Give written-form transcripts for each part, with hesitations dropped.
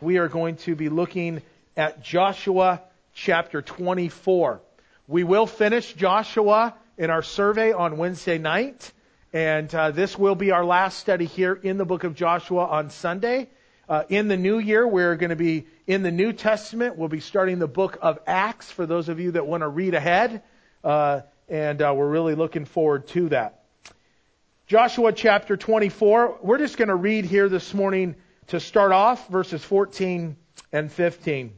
We are going to be looking at Joshua chapter 24. We will finish Joshua in our survey on Wednesday night, and this will be our last study here in the book of Joshua on Sunday. In the new year, we're going to be in the New Testament. We'll be starting the book of Acts for those of you that want to read ahead, and we're really looking forward to that. Joshua chapter 24, we're just going to read here this morning to start off, verses 14 and 15.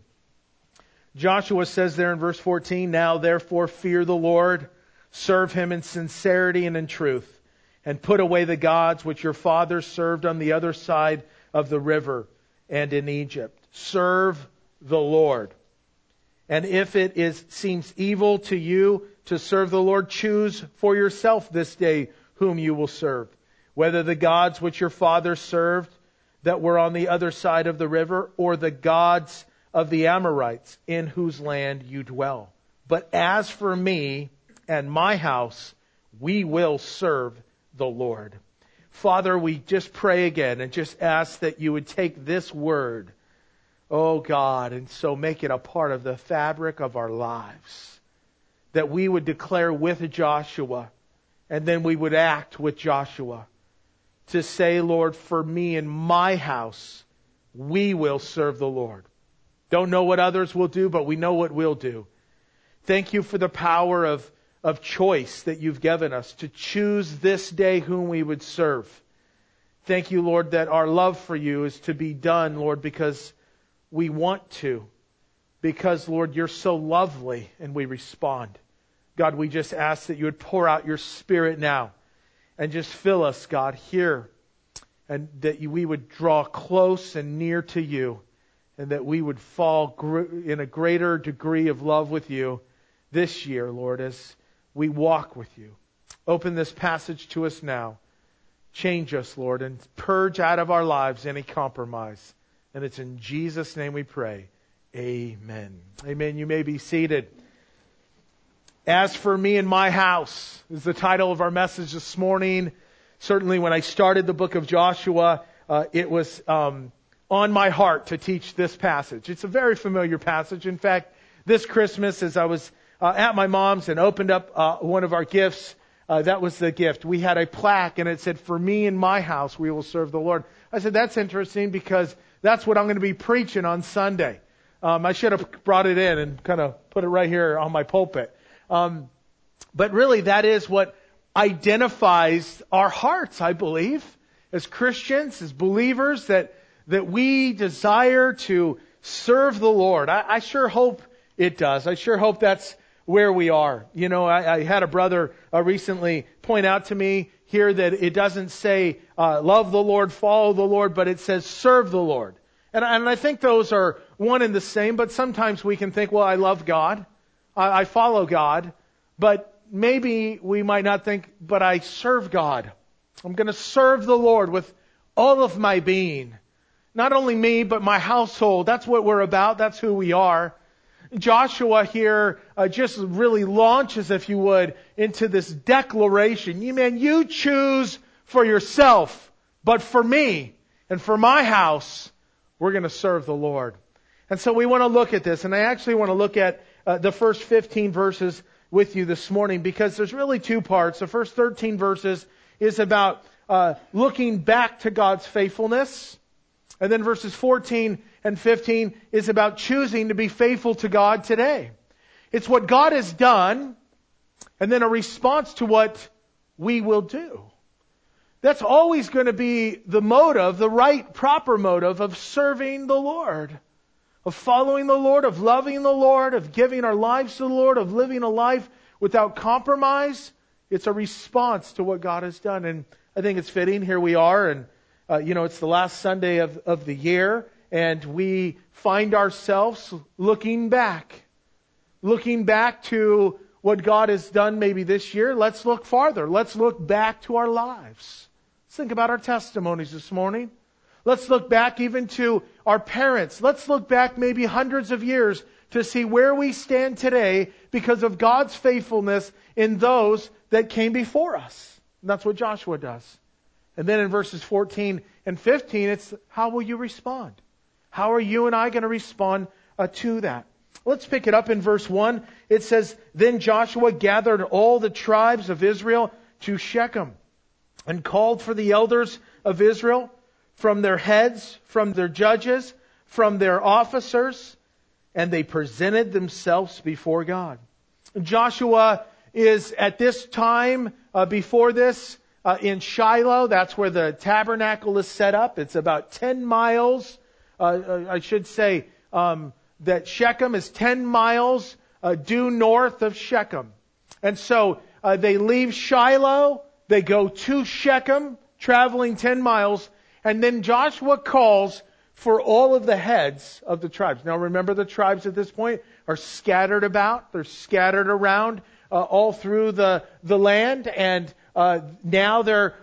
Joshua says there in verse 14, "Now therefore fear the Lord, serve Him in sincerity and in truth, and put away the gods which your fathers served on the other side of the river and in Egypt. Serve the Lord. And if it seems evil to you to serve the Lord, choose for yourself this day whom you will serve, whether the gods which your fathers served that were on the other side of the river, or the gods of the Amorites in whose land you dwell. But as for me and my house, we will serve the Lord." Father, we just pray again and just ask that you would take this word, oh God, and so make it a part of the fabric of our lives. That we would declare with Joshua, and then we would act with Joshua to say, Lord, for me and my house, we will serve the Lord. Don't know what others will do, but we know what we'll do. Thank you for the power of choice that you've given us to choose this day whom we would serve. Thank you, Lord, that our love for you is to be done, Lord, because we want to. Because, Lord, you're so lovely and we respond. God, we just ask that you would pour out your Spirit now and just fill us, God, here. And that we would draw close and near to you. And that we would fall in a greater degree of love with you this year, Lord, as we walk with you. Open this passage to us now. Change us, Lord, and purge out of our lives any compromise. And it's in Jesus' name we pray. Amen. Amen. You may be seated. As for me and my house is the title of our message this morning. Certainly when I started the book of Joshua, it was on my heart to teach this passage. It's a very familiar passage. In fact, this Christmas, as I was at my mom's and opened up one of our gifts, that was the gift. We had a plaque and it said, "For me and my house, we will serve the Lord." I said, that's interesting because that's what I'm going to be preaching on Sunday. I should have brought it in and kind of put it right here on my pulpit. But really, that is what identifies our hearts, I believe, as Christians, as believers, that we desire to serve the Lord. I sure hope it does. I sure hope that's where we are. You know, I had a brother recently point out to me here that it doesn't say love the Lord, follow the Lord, but it says serve the Lord. And I think those are one and the same, but sometimes we can think, well, I love God, I follow God, but maybe we might not think, but I serve God. I'm going to serve the Lord with all of my being. Not only me, but my household. That's what we're about. That's who we are. Joshua here just really launches, if you would, into this declaration. You choose for yourself, but for me and for my house, we're going to serve the Lord. And so we want to look at this. And I actually want to look at the first 15 verses with you this morning because there's really two parts. The first 13 verses is about looking back to God's faithfulness. And then verses 14 and 15 is about choosing to be faithful to God today. It's what God has done and then a response to what we will do. That's always going to be the motive, the right, proper motive of serving the Lord, of following the Lord, of loving the Lord, of giving our lives to the Lord, of living a life without compromise. It's a response to what God has done. And I think it's fitting. Here we are, and it's the last Sunday of the year, and we find ourselves looking back to what God has done maybe this year. Let's look farther. Let's look back to our lives. Let's think about our testimonies this morning. Let's look back even to our parents. Let's look back maybe hundreds of years to see where we stand today because of God's faithfulness in those that came before us. And that's what Joshua does. And then in verses 14 and 15, it's how will you respond? How are you and I going to respond to that? Let's pick it up in verse 1. It says, Then Joshua gathered all the tribes of Israel to Shechem and called for the elders of Israel from their heads, from their judges, from their officers, and they presented themselves before God. Joshua is at this time, before this, in Shiloh. That's where the tabernacle is set up. It's about 10 miles. I should say that Shechem is 10 miles due north of Shechem. And so they leave Shiloh. They go to Shechem, traveling 10 miles. And then Joshua calls for all of the heads of the tribes. Now remember, the tribes at this point are scattered about. They're scattered around all through the land. And now they're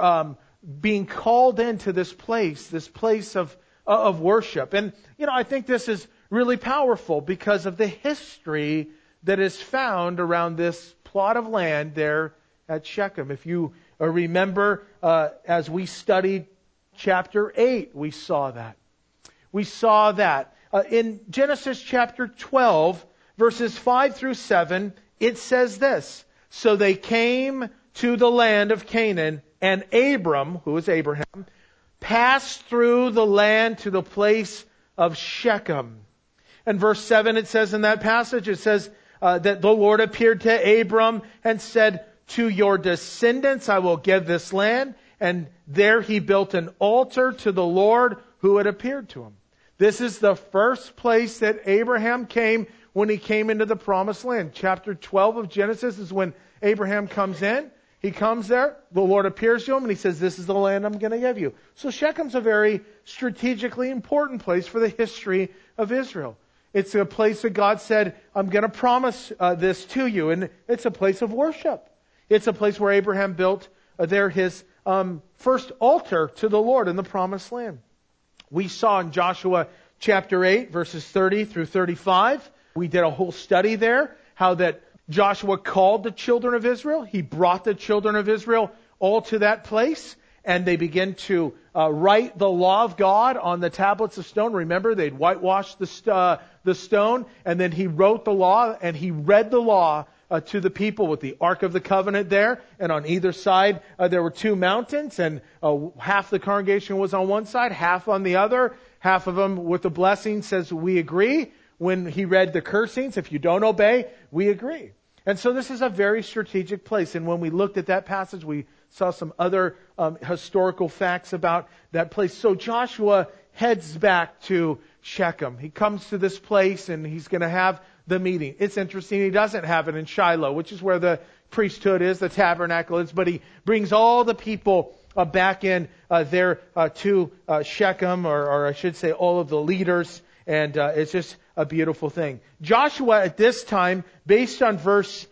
being called into this place of worship. And, I think this is really powerful because of the history that is found around this plot of land there at Shechem. If you remember, as we studied chapter 8, we saw that. We saw that. In Genesis chapter 12, verses 5 through 7, it says this, So they came to the land of Canaan, and Abram, who is Abraham, passed through the land to the place of Shechem. And verse 7, it says in that passage, it says that the Lord appeared to Abram and said, To your descendants I will give this land. And there he built an altar to the Lord who had appeared to him. This is the first place that Abraham came when he came into the promised land. Chapter 12 of Genesis is when Abraham comes in. He comes there, the Lord appears to him, and he says, This is the land I'm going to give you. So Shechem's a very strategically important place for the history of Israel. It's a place that God said, I'm going to promise this to you. And it's a place of worship. It's a place where Abraham built there his first altar to the Lord in the promised land. We saw in Joshua chapter 8, verses 30 through 35. We did a whole study there, how that Joshua called the children of Israel. He brought the children of Israel all to that place, and they began to write the law of God on the tablets of stone. Remember, they'd whitewashed the stone, and then he wrote the law, and he read the law to the people with the Ark of the Covenant there. And on either side, there were two mountains, and half the congregation was on one side, half on the other. Half of them with the blessing says, we agree. When he read the cursings, if you don't obey, we agree. And so this is a very strategic place. And when we looked at that passage, we saw some other historical facts about that place. So Joshua heads back to Shechem. He comes to this place and he's going to have the meeting. It's interesting, he doesn't have it in Shiloh, which is where the priesthood is, the tabernacle is, but he brings all the people back in there to Shechem, or I should say all of the leaders, and it's just a beautiful thing. Joshua at this time, based on verse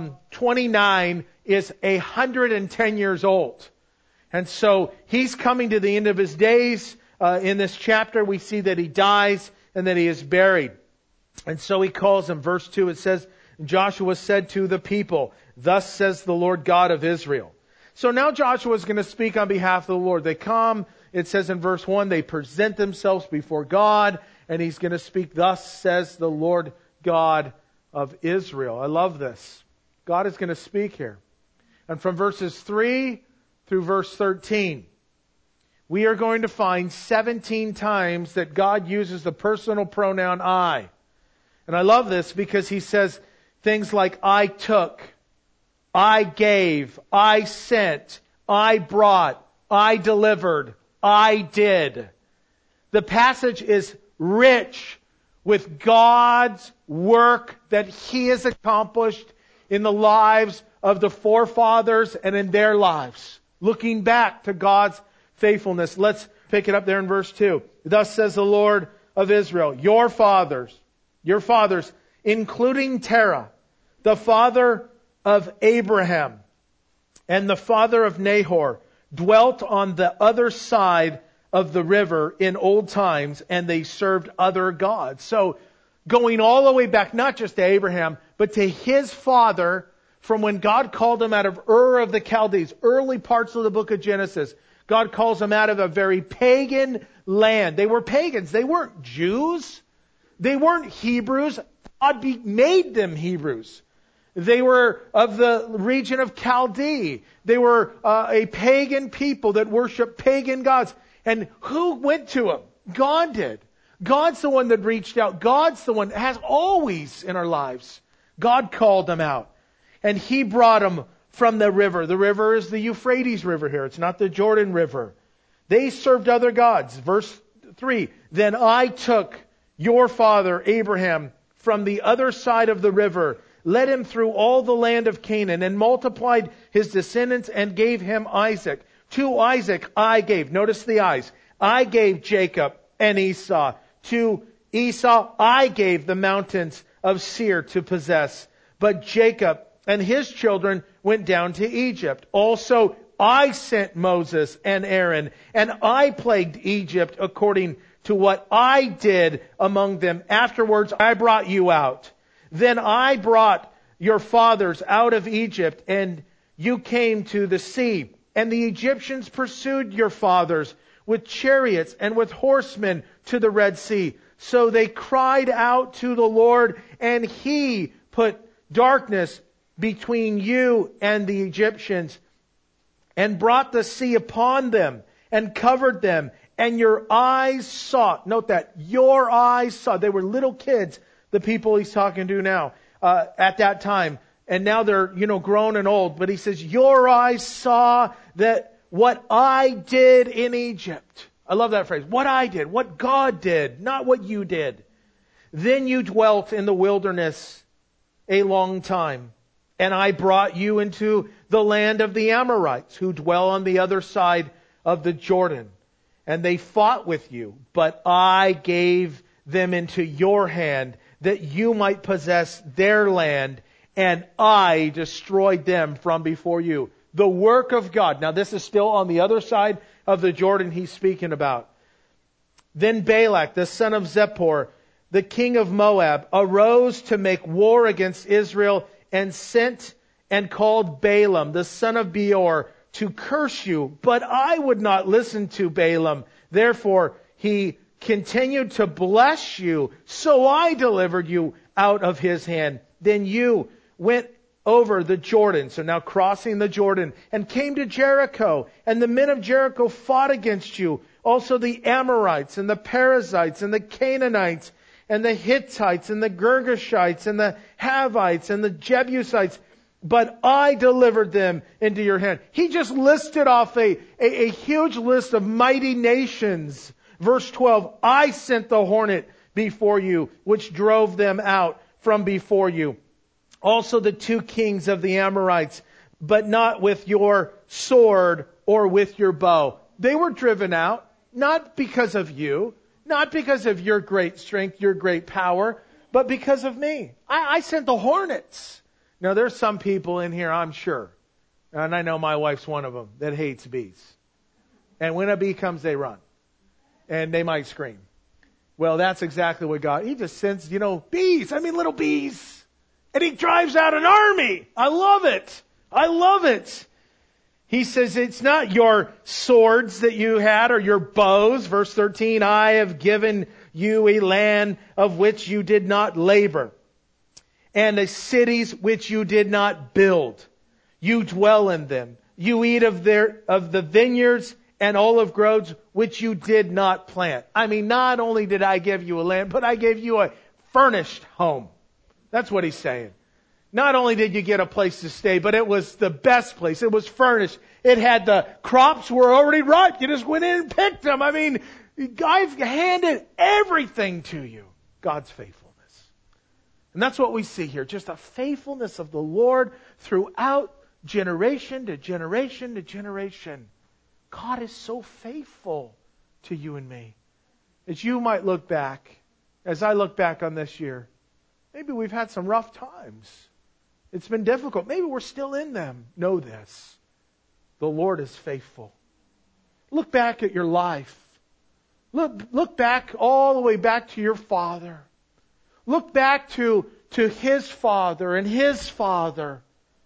29, is 110 years old. And so he's coming to the end of his days. In this chapter, we see that he dies and that he is buried. And so he calls them. Verse 2, it says, Joshua said to the people, Thus says the Lord God of Israel. So now Joshua is going to speak on behalf of the Lord. They come, it says in verse 1, they present themselves before God, and he's going to speak, Thus says the Lord God of Israel. I love this. God is going to speak here. And from verses 3 through verse 13, we are going to find 17 times that God uses the personal pronoun I. And I love this because he says things like, I took, I gave, I sent, I brought, I delivered, I did. The passage is rich with God's work that He has accomplished in the lives of the forefathers and in their lives. Looking back to God's faithfulness. Let's pick it up there in verse 2. Thus says the Lord of Israel, your fathers, including Terah, the father of Abraham and the father of Nahor, dwelt on the other side of the river in old times, and they served other gods. So going all the way back, not just to Abraham, but to his father, from when God called him out of Ur of the Chaldees, early parts of the book of Genesis. God calls him out of a very pagan, land. They were pagans. They weren't Jews. They weren't Hebrews. God made them Hebrews. They were of the region of Chaldee. They were a pagan people that worshiped pagan gods. And who went to them? God did. God's the one that reached out. God's the one that has always in our lives. God called them out. And He brought them from the river. The river is the Euphrates River here. It's not the Jordan River. They served other gods. Verse 3, then I took your father Abraham from the other side of the river, led him through all the land of Canaan, and multiplied his descendants and gave him Isaac. To Isaac I gave, notice the eyes, I gave Jacob and Esau. To Esau I gave the mountains of Seir to possess. But Jacob and his children went down to Egypt. Also I sent Moses and Aaron, and I plagued Egypt according to what I did among them. Afterwards I brought you out. Then I brought your fathers out of Egypt, and you came to the sea. And the Egyptians pursued your fathers with chariots and with horsemen to the Red Sea. So they cried out to the Lord, and He put darkness between you and the Egyptians, and brought the sea upon them, and covered them. And your eyes saw, note that, your eyes saw, they were little kids, the people He's talking to now, at that time. And now they're, grown and old. But He says, your eyes saw that what I did in Egypt. I love that phrase. What I did, what God did, not what you did. Then you dwelt in the wilderness a long time. And I brought you into the land of the Amorites, who dwell on the other side of the Jordan. And they fought with you, but I gave them into your hand, that you might possess their land, and I destroyed them from before you. The work of God. Now this is still on the other side of the Jordan He's speaking about. Then Balak, the son of Zippor, the king of Moab, arose to make war against Israel, and sent and called Balaam, the son of Beor, to curse you. But I would not listen to Balaam. Therefore he continued to bless you. So I delivered you out of his hand. Then you went over the Jordan, so now crossing the Jordan, and came to Jericho. And the men of Jericho fought against you. Also the Amorites and the Perizzites and the Canaanites and the Hittites and the Girgashites and the Havites and the Jebusites. But I delivered them into your hand. He just listed off a huge list of mighty nations. Verse 12, I sent the hornet before you, which drove them out from before you. Also the 2 kings of the Amorites, but not with your sword or with your bow. They were driven out, not because of you, not because of your great strength, your great power, but because of me. I sent the hornets. Now there's some people in here, I'm sure, and I know my wife's one of them, that hates bees. And when a bee comes, they run. And they might scream. Well, that's exactly what God, He just sends, bees. Little bees. And He drives out an army. I love it. I love it. He says it's not your swords that you had or your bows. Verse 13, I have given you a land of which you did not labor, and the cities which you did not build. You dwell in them. You eat of the vineyards and olive groves which you did not plant. Not only did I give you a land, but I gave you a furnished home. That's what He's saying. Not only did you get a place to stay, but it was the best place. It was furnished. It had the crops were already ripe. You just went in and picked them. I've handed everything to you. God's faithfulness. And that's what we see here. Just a faithfulness of the Lord throughout generation to generation to generation. God is so faithful to you and me. As you might look back, as I look back on this year, maybe we've had some rough times. It's been difficult. Maybe we're still in them. Know this. The Lord is faithful. Look back at your life. Look back all the way back to your father. Look back to his father and his father.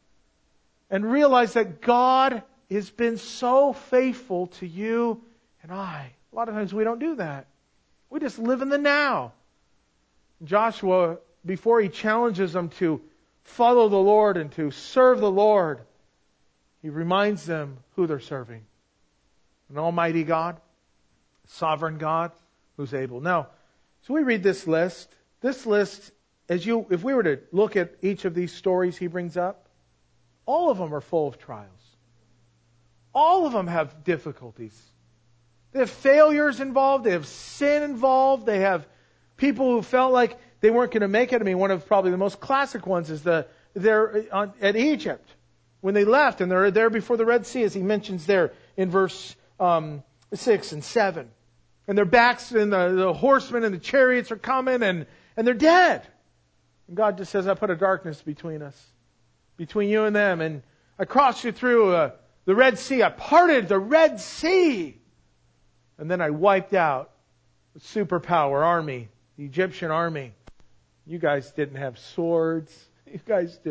And realize that God has been so faithful to you and I. lot of times we don't do that. We just live in the now. Joshua, before he challenges them to follow the Lord and to serve the Lord, he reminds them who they're serving. An almighty God, sovereign God, who's able. Now, so we read this list. This list, if we were to look at each of these stories he brings up, all of them are full of trials. All of them have difficulties. They have failures involved. They have sin involved. They have people who felt like they weren't going to make it. I mean, one of probably the most classic ones is at Egypt. When they left and they're there before the Red Sea, as he mentions there in verse 6 and 7. And their backs and the horsemen and the chariots are coming and they're dead. And God just says, I put a darkness between us, between you and them. And I crossed you through the Red Sea. I parted the Red Sea. And then I wiped out the superpower army, the Egyptian army. You guys didn't have swords. You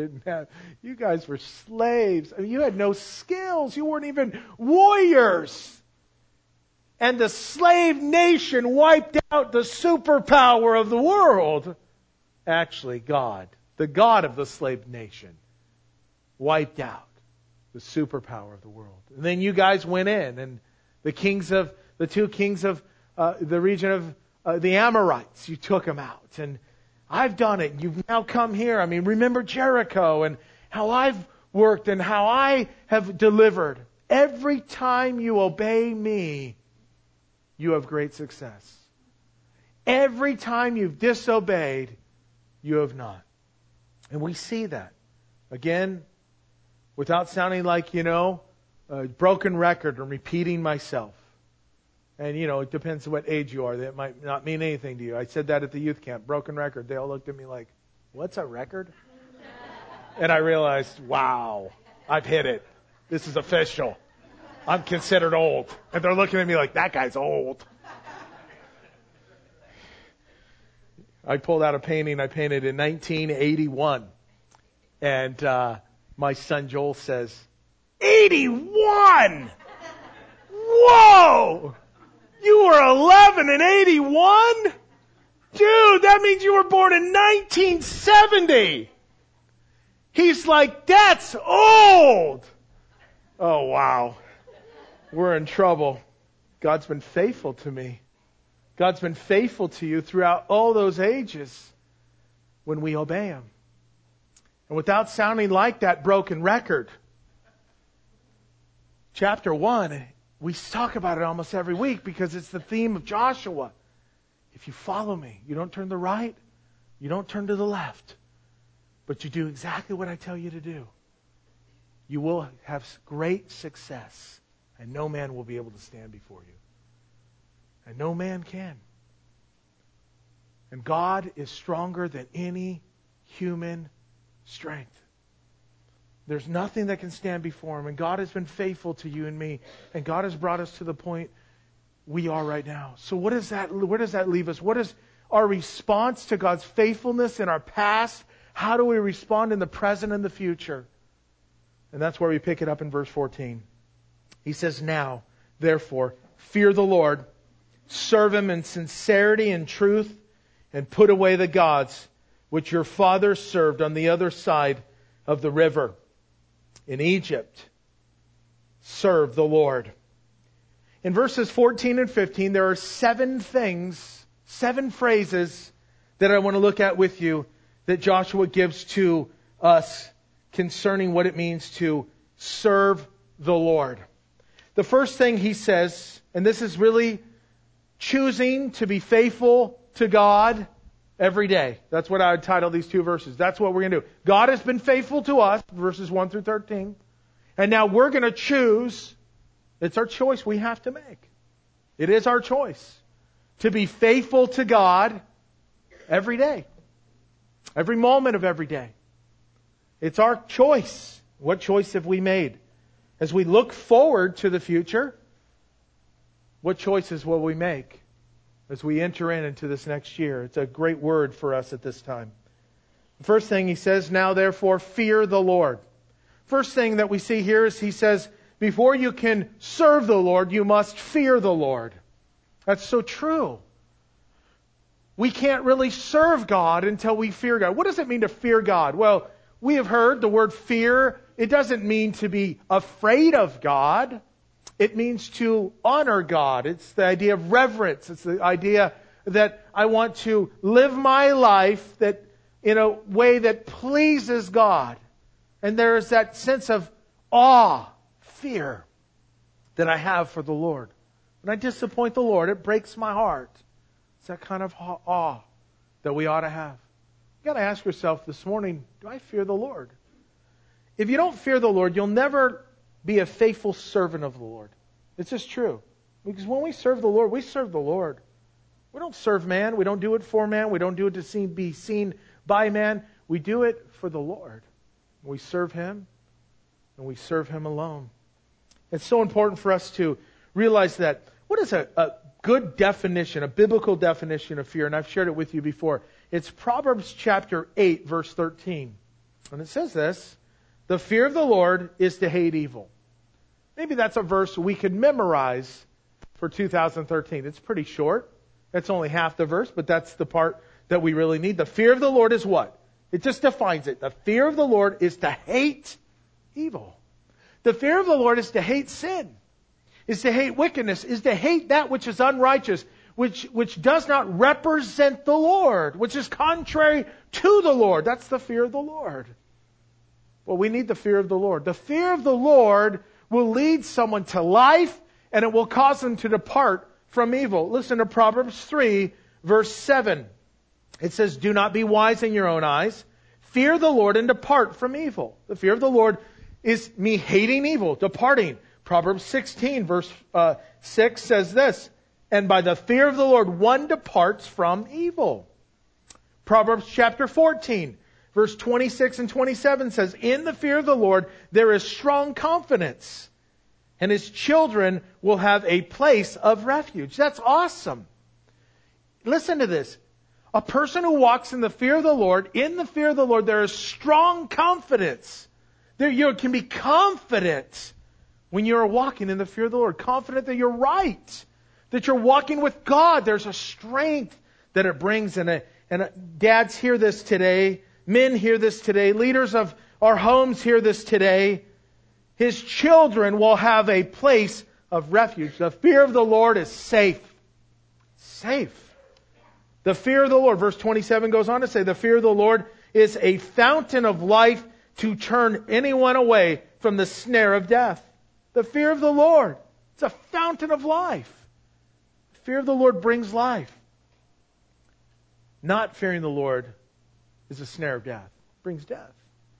guys were slaves. I mean, you had no skills. You weren't even warriors. And the slave nation wiped out the superpower of the world. Actually, God, the God of the slave nation, wiped out the superpower of the world. And then you guys went in, and the two kings of the region of the Amorites, you took them out. And I've done it. You've now come here. I mean, remember Jericho and how I've worked and how I have delivered. Every time you obey me, you have great success. Every time you've disobeyed, you have not. And we see that. Again, without sounding like, a broken record or repeating myself. And, it depends on what age you are. That might not mean anything to you. I said that at the youth camp. Broken record. They all looked at me like, what's a record? And I realized, wow, I've hit it. This is official. I'm considered old. And they're looking at me like, that guy's old. I pulled out a painting I painted in 1981. And my son Joel says, 81! Whoa! You were 11 in 81? Dude, that means you were born in 1970. He's like, that's old. Oh, wow. We're in trouble. God's been faithful to me. God's been faithful to you throughout all those ages when we obey Him. And without sounding like that broken record, chapter 1, we talk about it almost every week because it's the theme of Joshua. If you follow me, you don't turn to the right, you don't turn to the left, but you do exactly what I tell you to do. You will have great success, and no man will be able to stand before you. And no man can. And God is stronger than any human strength. There's nothing that can stand before Him. And God has been faithful to you and me. And God has brought us to the point we are right now. So where does that leave us? What is our response to God's faithfulness in our past? How do we respond in the present and the future? And that's where we pick it up in verse 14. He says, now, therefore, fear the Lord, serve Him in sincerity and truth, and put away the gods which your fathers served on the other side of the river. In Egypt, serve the Lord. In verses 14 and 15, there are 7 phrases that I want to look at with you that Joshua gives to us concerning what it means to serve the Lord. The first thing he says, and this is really choosing to be faithful to God every day. That's what I would title these 2 verses. That's what we're going to do. God has been faithful to us, verses 1 through 13. And now we're going to choose. It's our choice we have to make. It is our choice to be faithful to God every day. Every moment of every day. It's our choice. What choice have we made? As we look forward to the future, what choices will we make as we enter into this next year? It's a great word for us at this time. The first thing he says, now therefore fear the Lord. First thing that we see here is he says, before you can serve the Lord, you must fear the Lord. That's so true. We can't really serve God until we fear God. What does it mean to fear God? Well, we have heard the word fear. It doesn't mean to be afraid of God. It means to honor God. It's the idea of reverence. It's the idea that I want to live my life that in a way that pleases God. And there is that sense of awe, fear that I have for the Lord. When I disappoint the Lord, it breaks my heart. It's that kind of awe that we ought to have. You've got to ask yourself this morning, do I fear the Lord? If you don't fear the Lord, you'll never be a faithful servant of the Lord. It's just true. Because when we serve the Lord, we serve the Lord. We don't serve man. We don't do it for man. We don't do it to be seen by man. We do it for the Lord. We serve Him, and we serve Him alone. It's so important for us to realize that. What is a good definition, a biblical definition of fear? And I've shared it with you before. It's Proverbs chapter 8, verse 13. And it says this, the fear of the Lord is to hate evil. Maybe that's a verse we could memorize for 2013. It's pretty short. It's only half the verse, but that's the part that we really need. The fear of the Lord is what? It just defines it. The fear of the Lord is to hate evil. The fear of the Lord is to hate sin, is to hate wickedness, is to hate that which is unrighteous, which does not represent the Lord, which is contrary to the Lord. That's the fear of the Lord. Well, we need the fear of the Lord. The fear of the Lord will lead someone to life, and it will cause them to depart from evil. Listen to Proverbs 3, verse 7. It says, do not be wise in your own eyes. Fear the Lord and depart from evil. The fear of the Lord is me hating evil, departing. Proverbs 16, verse 6 says this, and by the fear of the Lord one departs from evil. Proverbs chapter 14, verse 26 and 27 says, in the fear of the Lord there is strong confidence, and His children will have a place of refuge. That's awesome. Listen to this. A person who walks in the fear of the Lord, there is strong confidence. You can be confident when you're walking in the fear of the Lord. Confident that you're right. That you're walking with God. There's a strength that it brings. And dads hear this today. Men hear this today. Leaders of our homes hear this today. His children will have a place of refuge. The fear of the Lord is safe. Safe. The fear of the Lord, verse 27 goes on to say, the fear of the Lord is a fountain of life to turn anyone away from the snare of death. The fear of the Lord, it's a fountain of life. The fear of the Lord brings life. Not fearing the Lord is a snare of death. It brings death.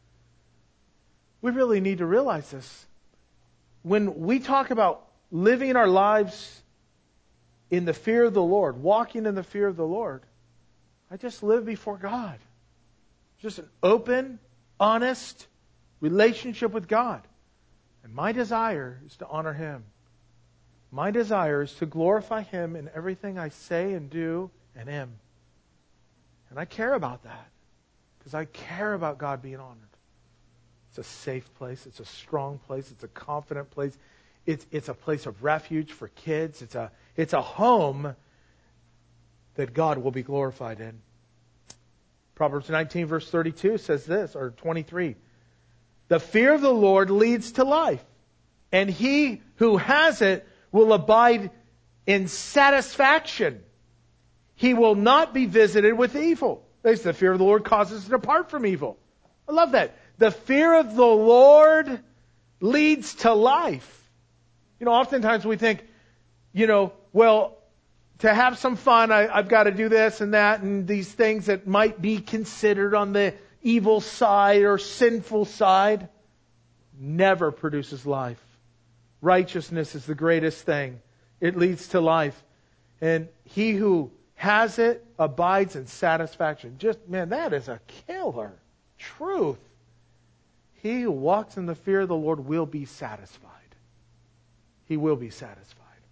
We really need to realize this. When we talk about living our lives in the fear of the Lord, walking in the fear of the Lord, I just live before God. Just an open, honest relationship with God. And my desire is to honor Him. My desire is to glorify Him in everything I say and do and am. And I care about that. Because I care about God being honored. It's a safe place. It's a strong place. It's a confident place. It's a place of refuge for kids. It's a home that God will be glorified in. Proverbs 19 verse 32 says this, or 23. The fear of the Lord leads to life, and he who has it will abide in satisfaction. He will not be visited with evil. The fear of the Lord causes us to depart from evil. I love that. The fear of the Lord leads to life. Oftentimes we think, well, to have some fun, I've got to do this and that and these things that might be considered on the evil side or sinful side. Never produces life. Righteousness is the greatest thing. It leads to life. And he who has it abides in satisfaction. That is a killer truth. He who walks in the fear of the Lord will be satisfied. He will be satisfied.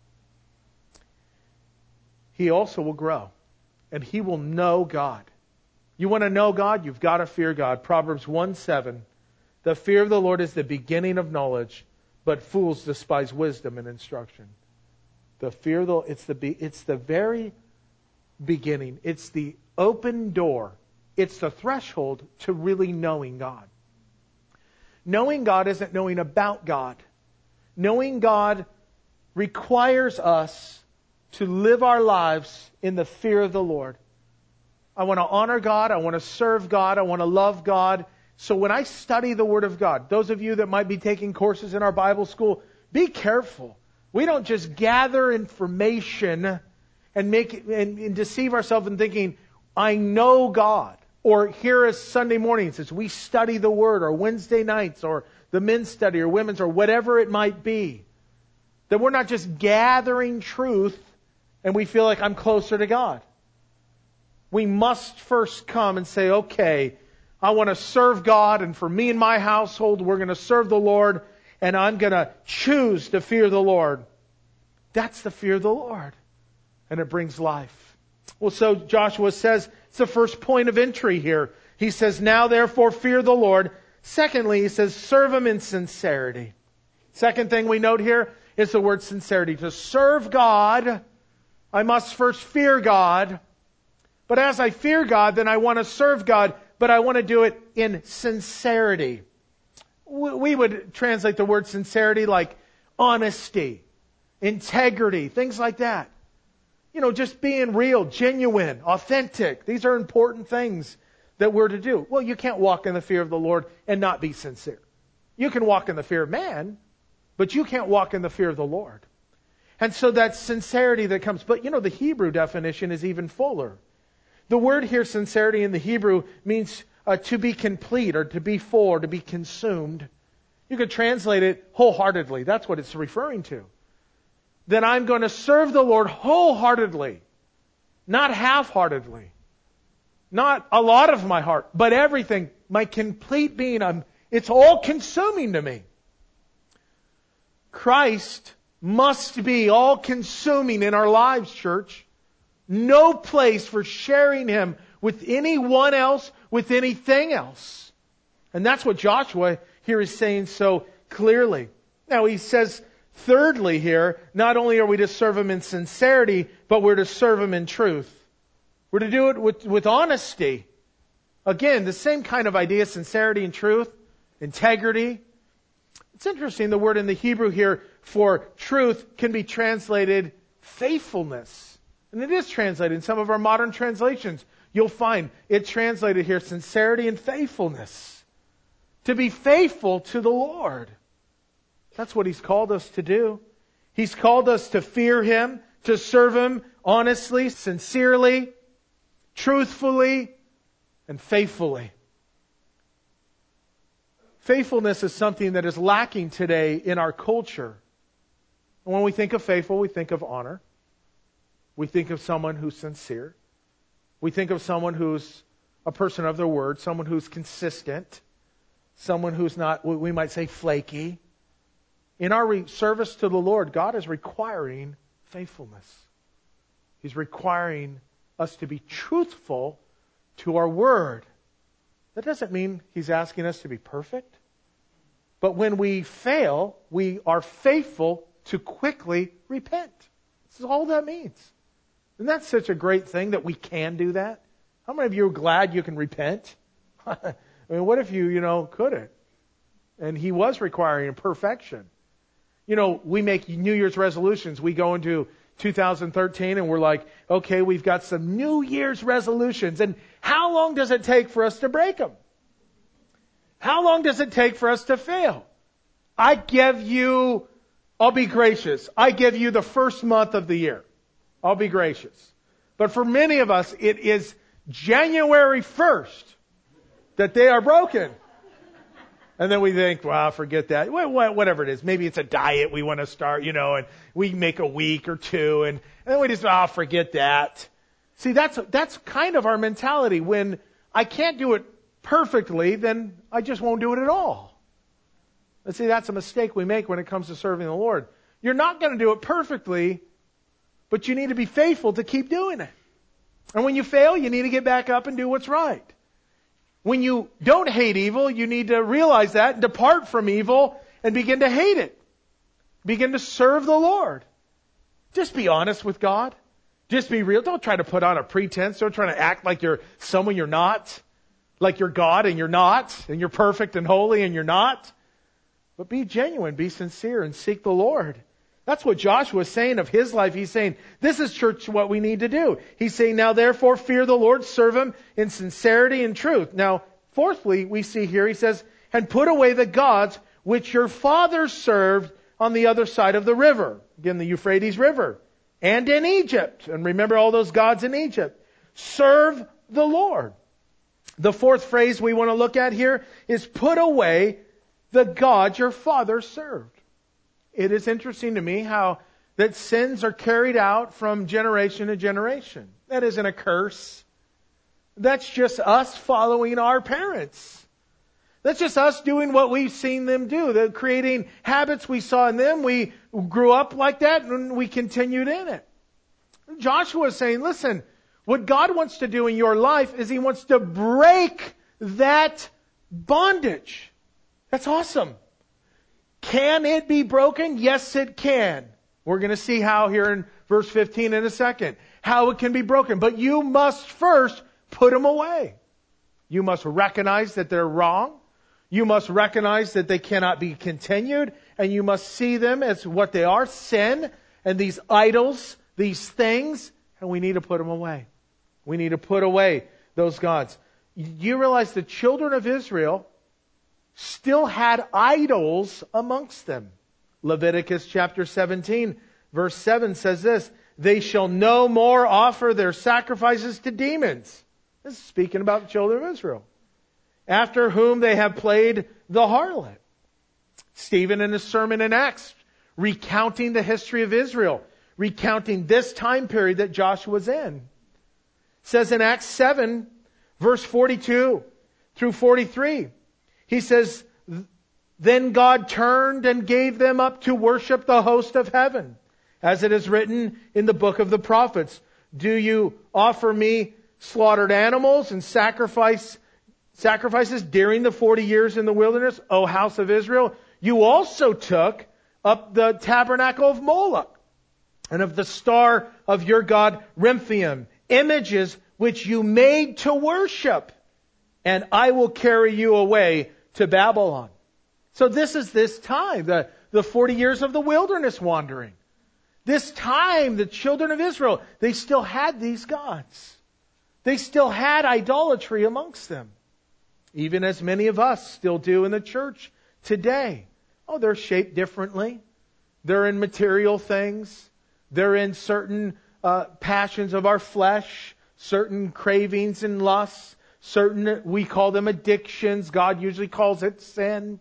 He also will grow, and he will know God. You want to know God? You've got to fear God. Proverbs 1:7. The fear of the Lord is the beginning of knowledge, but fools despise wisdom and instruction. The fear of the Lord, it's the very beginning. It's the open door. It's the threshold to really knowing God. Knowing God isn't knowing about God. Knowing God requires us to live our lives in the fear of the Lord. I want to honor God. I want to serve God. I want to love God. So when I study the Word of God, those of you that might be taking courses in our Bible school, be careful. We don't just gather information and deceive ourselves in thinking, I know God. Or here is Sunday mornings as we study the Word, or Wednesday nights, or the men's study, or women's, or whatever it might be. That we're not just gathering truth and we feel like I'm closer to God. We must first come and say, okay, I want to serve God, and for me and my household, we're going to serve the Lord, and I'm going to choose to fear the Lord. That's the fear of the Lord. And it brings life. Well, so Joshua says, it's the first point of entry here. He says, now therefore fear the Lord. Secondly, he says, serve Him in sincerity. Second thing we note here is the word sincerity. To serve God, I must first fear God. But as I fear God, then I want to serve God, but I want to do it in sincerity. We would translate the word sincerity like honesty, integrity, things like that. You know, just being real, genuine, authentic. These are important things that we're to do. Well, you can't walk in the fear of the Lord and not be sincere. You can walk in the fear of man, but you can't walk in the fear of the Lord. And so that's sincerity that comes. But you know, the Hebrew definition is even fuller. The word here, sincerity, in the Hebrew means to be complete, or to be full, or to be consumed. You could translate it wholeheartedly. That's what it's referring to. That I'm going to serve the Lord wholeheartedly, not half-heartedly, not a lot of my heart, but everything, my complete being. It's all consuming to me. Christ must be all consuming in our lives, church. No place for sharing Him with anyone else, with anything else. And that's what Joshua here is saying so clearly. Now he says, thirdly here, not only are we to serve Him in sincerity, but we're to serve Him in truth. We're to do it with honesty. Again, the same kind of idea, sincerity and truth, integrity. It's interesting, the word in the Hebrew here for truth can be translated faithfulness. And it is translated in some of our modern translations. You'll find it translated here, sincerity and faithfulness. To be faithful to the Lord. That's what He's called us to do. He's called us to fear Him, to serve Him honestly, sincerely, truthfully, and faithfully. Faithfulness is something that is lacking today in our culture. And when we think of faithful, we think of honor. We think of someone who's sincere. We think of someone who's a person of their word, someone who's consistent, someone who's not, we might say, flaky. In our service to the Lord, God is requiring faithfulness. He's requiring us to be truthful to our word. That doesn't mean He's asking us to be perfect. But when we fail, we are faithful to quickly repent. This is all that means. Isn't that such a great thing that we can do that? How many of you are glad you can repent? I mean, what if you couldn't? And He was requiring perfection. We make New Year's resolutions. We go into 2013 and we're like, okay, we've got some New Year's resolutions. And how long does it take for us to break them? How long does it take for us to fail? I'll be gracious. I give you the first month of the year. I'll be gracious. But for many of us, it is January 1st that they are broken. And then we think, well, forget that. Whatever it is. Maybe it's a diet we want to start, and we make a week or two, and then we just, forget that. See, that's kind of our mentality. When I can't do it perfectly, then I just won't do it at all. But see, that's a mistake we make when it comes to serving the Lord. You're not going to do it perfectly, but you need to be faithful to keep doing it. And when you fail, you need to get back up and do what's right. When you don't hate evil, you need to realize that and depart from evil and begin to hate it. Begin to serve the Lord. Just be honest with God. Just be real. Don't try to put on a pretense. Don't try to act like you're someone you're not. Like you're God and you're not. And you're perfect and holy and you're not. But be genuine, be sincere, and seek the Lord. That's what Joshua is saying of his life. He's saying, this is, church, what we need to do. He's saying, now therefore fear the Lord, serve Him in sincerity and truth. Now, fourthly, we see here, he says, and put away the gods which your fathers served on the other side of the river. Again, the Euphrates River. And in Egypt. And remember all those gods in Egypt. Serve the Lord. The fourth phrase we want to look at here is put away the gods your fathers served. It is interesting to me how that sins are carried out from generation to generation. That isn't a curse. That's just us following our parents. That's just us doing what we've seen them do. They're creating habits we saw in them. We grew up like that and we continued in it. Joshua is saying, listen, what God wants to do in your life is He wants to break that bondage. That's awesome. Can it be broken? Yes, it can. We're going to see how here in verse 15 in a second. How it can be broken. But you must first put them away. You must recognize that they're wrong. You must recognize that they cannot be continued. And you must see them as what they are, sin, and these idols, these things. And we need to put them away. We need to put away those gods. You realize the children of Israel still had idols amongst them. Leviticus chapter 17, verse 7 says this, they shall no more offer their sacrifices to demons. This is speaking about the children of Israel. After whom they have played the harlot. Stephen in his sermon in Acts, recounting the history of Israel, recounting this time period that Joshua was in. Says in Acts 7, verse 42 through 43, he says, then God turned and gave them up to worship the host of heaven, as it is written in the book of the prophets. Do you offer me slaughtered animals and sacrifices during the 40 years in the wilderness, O house of Israel? You also took up the tabernacle of Moloch and of the star of your god Remphaim, images which you made to worship, and I will carry you away to Babylon. So this is this time, the 40 years of the wilderness wandering. This time, the children of Israel, they still had these gods. They still had idolatry amongst them. Even as many of us still do in the church today. Oh, they're shaped differently. They're in material things. They're in certain passions of our flesh, certain cravings and lusts, certain, we call them addictions. God usually calls it sin.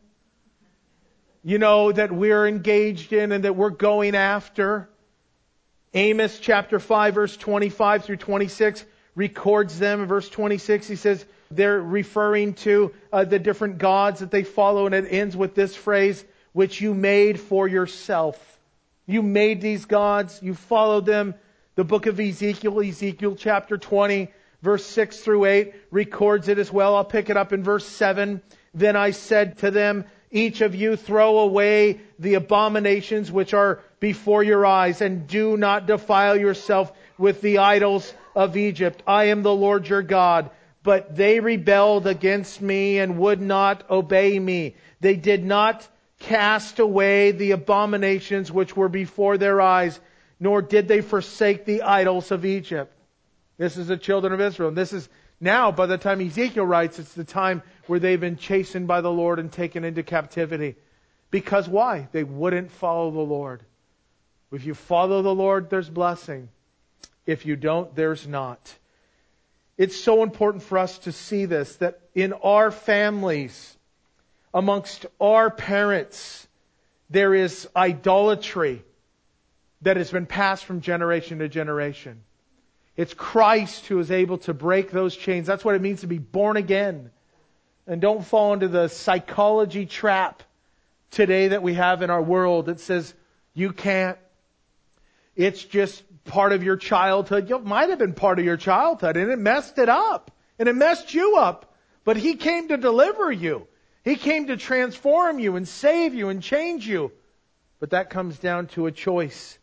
You know, that we're engaged in and that we're going after. Amos chapter 5 verse 25 through 26 records them. In verse 26 he says they're referring to the different gods that they follow, and it ends with this phrase, which you made for yourself. You made these gods. You followed them. The book of Ezekiel chapter 20 verse 6 through 8 records it as well. I'll pick it up in verse 7. Then I said to them, each of you throw away the abominations which are before your eyes, and do not defile yourself with the idols of Egypt. I am the Lord your God. But they rebelled against me and would not obey me. They did not cast away the abominations which were before their eyes, nor did they forsake the idols of Egypt. This is the children of Israel. And this is now, by the time Ezekiel writes, it's the time where they've been chastened by the Lord and taken into captivity. Because why? They wouldn't follow the Lord. If you follow the Lord, there's blessing. If you don't, there's not. It's so important for us to see this, that in our families, amongst our parents, there is idolatry that has been passed from generation to generation. It's Christ who is able to break those chains. That's what it means to be born again. And don't fall into the psychology trap today that we have in our world that says, you can't. It's just part of your childhood. It might have been part of your childhood, and it messed it up. And it messed you up. But He came to deliver you. He came to transform you and save you and change you. But that comes down to a choice.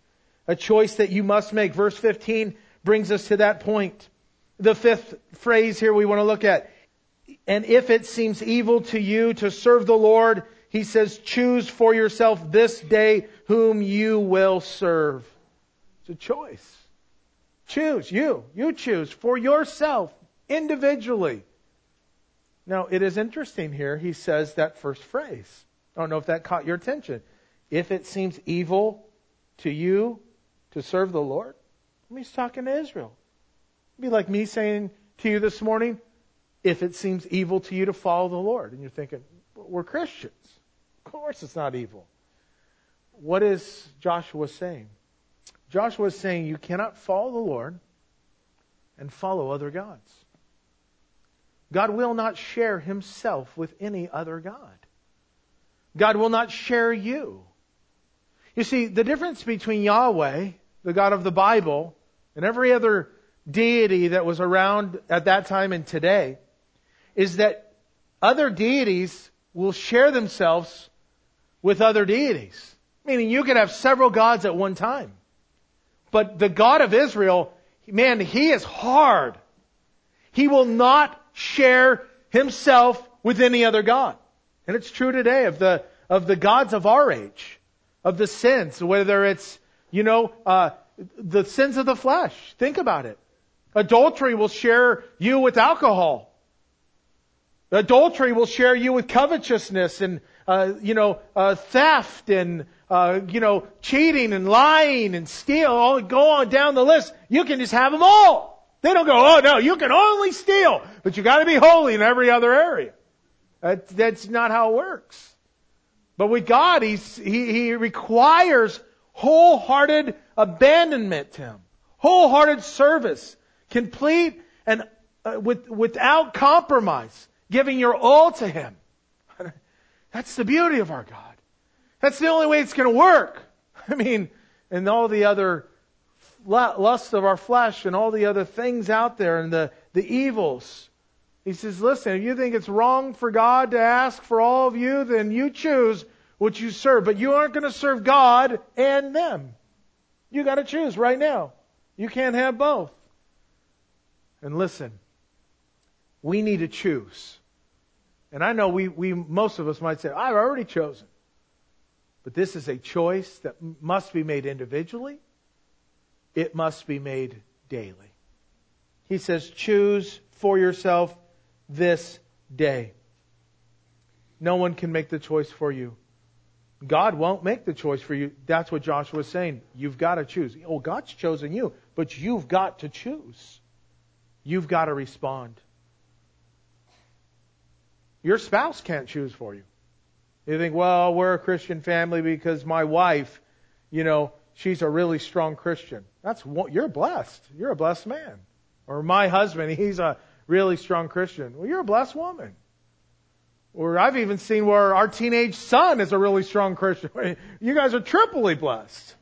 A choice that you must make. Verse 15 brings us to that point. The fifth phrase here we want to look at. And if it seems evil to you to serve the Lord, he says, choose for yourself this day whom you will serve. It's a choice. Choose. You choose for yourself, individually. Now, it is interesting here. He says that first phrase. I don't know if that caught your attention. If it seems evil to you to serve the Lord. I mean, he's talking to Israel. It'd be like me saying to you this morning, if it seems evil to you to follow the Lord. And you're thinking, we're Christians. Of course it's not evil. What is Joshua saying? Joshua is saying you cannot follow the Lord and follow other gods. God will not share himself with any other God. God will not share you. You see, the difference between Yahweh, the God of the Bible, and every other deity that was around at that time and today, is that other deities will share themselves with other deities. Meaning you could have several gods at one time. But the God of Israel, man, he is hard. He will not share himself with any other God. And it's true today of the gods of our age, of the sins, whether it's, the sins of the flesh. Think about it. Adultery will share you with alcohol. Adultery will share you with covetousness and, theft and, cheating and lying and steal. Go on down the list. You can just have them all. They don't go, oh no, you can only steal, but you got to be holy in every other area. That's not how it works. But with God, He requires wholehearted abandonment to Him, wholehearted service, complete and without compromise, giving your all to Him. That's the beauty of our God. That's the only way it's going to work. I mean, and all the other lusts of our flesh and all the other things out there and the evils. He says, listen, if you think it's wrong for God to ask for all of you, then you choose what you serve. But you aren't going to serve God and them. You got to choose right now. You can't have both. And listen, we need to choose. And I know we most of us might say, I've already chosen. But this is a choice that must be made individually. It must be made daily. He says, choose for yourself this day. No one can make the choice for you. God won't make the choice for you. That's what Joshua was saying. You've got to choose. Oh, God's chosen you, but you've got to choose. You've got to respond. Your spouse can't choose for you. You think, well, we're a Christian family because my wife, she's a really strong Christian. You're blessed. You're a blessed man. Or my husband, he's a really strong Christian. Well, you're a blessed woman. Or I've even seen where our teenage son is a really strong Christian. You guys are triply blessed.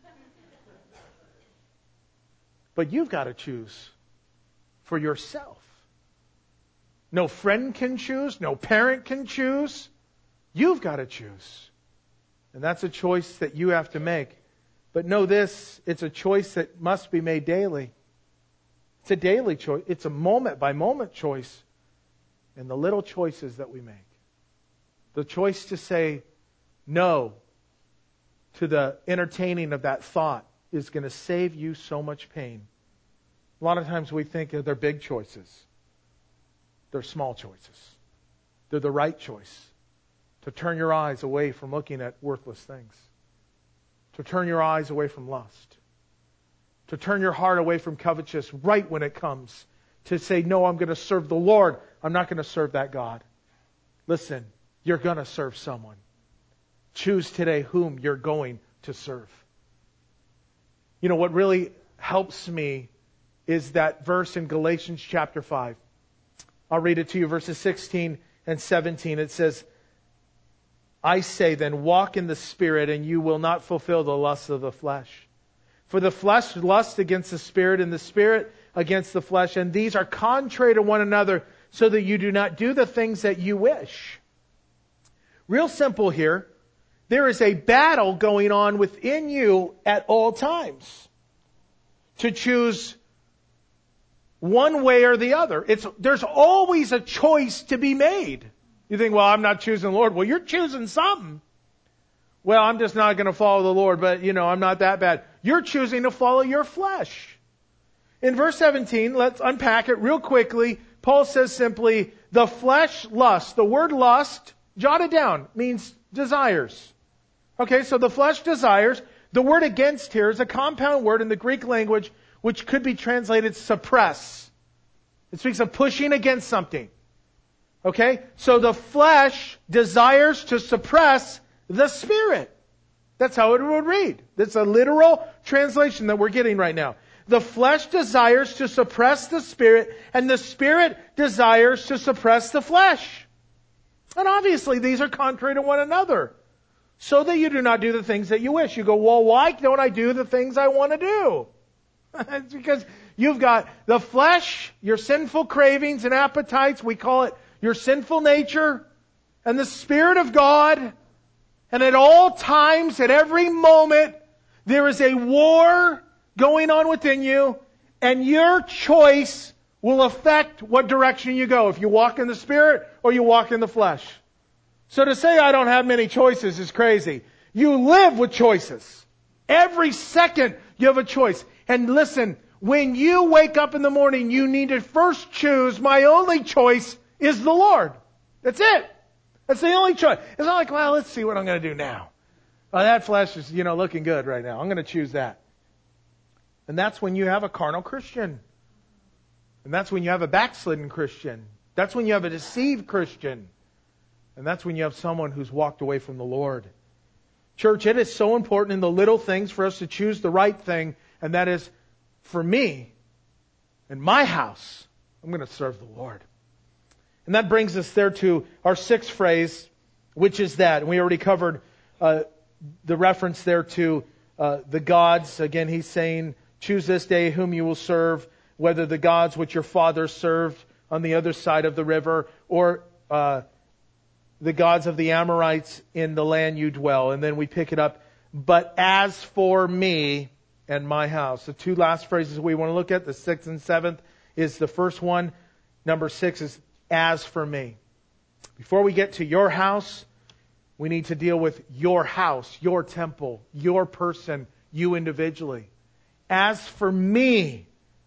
But you've got to choose for yourself. No friend can choose. No parent can choose. You've got to choose. And that's a choice that you have to make. But know this, it's a choice that must be made daily. It's a daily choice. It's a moment-by-moment choice. And the little choices that we make. The choice to say no to the entertaining of that thought is going to save you so much pain. A lot of times we think they're big choices. They're small choices. They're the right choice. To turn your eyes away from looking at worthless things. To turn your eyes away from lust. To turn your heart away from covetousness right when it comes. To say, no, I'm going to serve the Lord. I'm not going to serve that God. Listen, you're going to serve someone. Choose today whom you're going to serve. What really helps me is that verse in Galatians chapter 5. I'll read it to you, verses 16 and 17. It says, I say then, walk in the Spirit, and you will not fulfill the lusts of the flesh. For the flesh lusts against the Spirit, and the Spirit against the flesh, and these are contrary to one another, so that you do not do the things that you wish. Real simple here. There is a battle going on within you at all times. to choose one way or the other. There's always a choice to be made. You think, well, I'm not choosing the Lord. Well, you're choosing something. Well, I'm just not going to follow the Lord, but I'm not that bad. You're choosing to follow your flesh. In verse 17, let's unpack it real quickly. Paul says simply, the flesh lusts. The word lust, jot it down, means desires. Okay, so the flesh desires. The word against here is a compound word in the Greek language which could be translated suppress. It speaks of pushing against something. Okay, so the flesh desires to suppress the Spirit. That's how it would read. That's a literal translation that we're getting right now. The flesh desires to suppress the Spirit, and the Spirit desires to suppress the flesh. And obviously these are contrary to one another. So that you do not do the things that you wish. You go, well, why don't I do the things I want to do? It's because you've got the flesh, your sinful cravings and appetites, we call it your sinful nature, and the Spirit of God. And at all times, at every moment, there is a war going on within you, and your choice will affect what direction you go. If you walk in the Spirit or you walk in the flesh. So to say I don't have many choices is crazy. You live with choices. Every second you have a choice. And listen, when you wake up in the morning, you need to first choose, my only choice is the Lord. That's it. That's the only choice. It's not like, well, let's see what I'm going to do now. Oh, that flesh is, looking good right now. I'm going to choose that. And that's when you have a carnal Christian. And that's when you have a backslidden Christian. That's when you have a deceived Christian. And that's when you have someone who's walked away from the Lord. Church, it is so important in the little things for us to choose the right thing. And that is, for me, in my house, I'm going to serve the Lord. And that brings us there to our sixth phrase, which is that. And we already covered the reference there to the gods. Again, he's saying, choose this day whom you will serve, whether the gods which your fathers served on the other side of the river, or the gods of the Amorites in the land you dwell. And then we pick it up, but as for me and my house. The two last phrases we want to look at, the sixth and seventh, is the first one. Number 6 is as for me. Before we get to your house, we need to deal with your house, your temple, your person, you individually. As for me,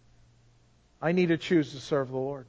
I need to choose to serve the Lord.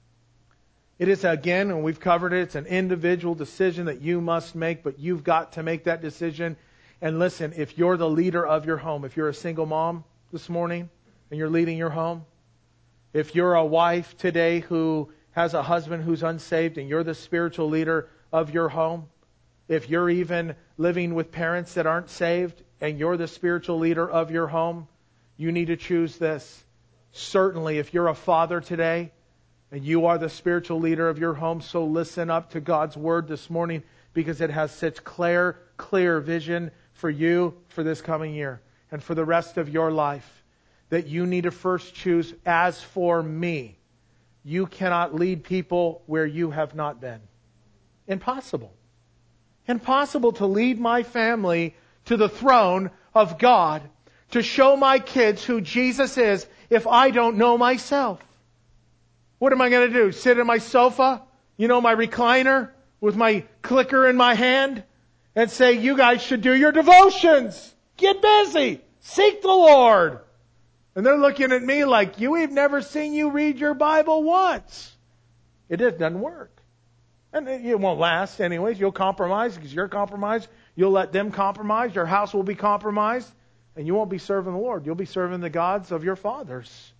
It is, again, and we've covered it, it's an individual decision that you must make, but you've got to make that decision. And listen, if you're the leader of your home, if you're a single mom this morning and you're leading your home, if you're a wife today who has a husband who's unsaved and you're the spiritual leader of your home, if you're even living with parents that aren't saved and you're the spiritual leader of your home, you need to choose this. Certainly, if you're a father today and you are the spiritual leader of your home, so listen up to God's Word this morning, because it has such clear vision for you for this coming year and for the rest of your life, that you need to first choose, as for me. You cannot lead people where you have not been. Impossible. Impossible to lead my family to the throne of God, to show my kids who Jesus is, if I don't know myself. What am I going to do? Sit on my sofa, my recliner, with my clicker in my hand, and say, you guys should do your devotions. Get busy. Seek the Lord. And they're looking at me like, we've never seen you read your Bible once. It doesn't work. And it won't last anyways. You'll compromise because you're compromised. You'll let them compromise. Your house will be compromised. And you won't be serving the Lord. You'll be serving the gods of your fathers.